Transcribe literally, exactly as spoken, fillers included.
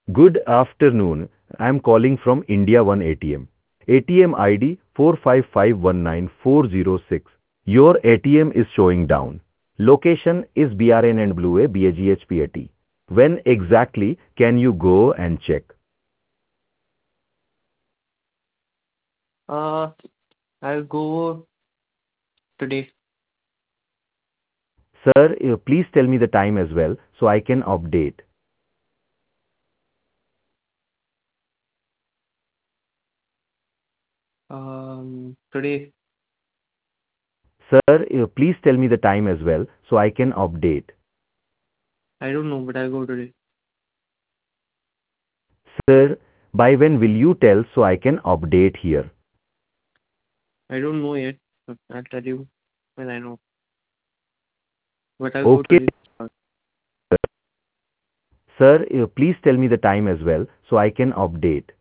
Good afternoon. I'm calling from India One A T M. A T M I D four five five one nine four zero six. Your A T M is showing down. Location is B R N and Blue A B A G H P A T. When exactly can you go and check? Uh, I'll go today. Sir, uh, please tell me the time as well so I can update. Um, today. Sir, uh, please tell me the time as well so I can update. I don't know, but I'll go today. Sir, by when will you tell so I can update here? I don't know yet, but I'll tell you when I know. But I'll go Okay, today. sir, uh, please tell me the time as well so I can update.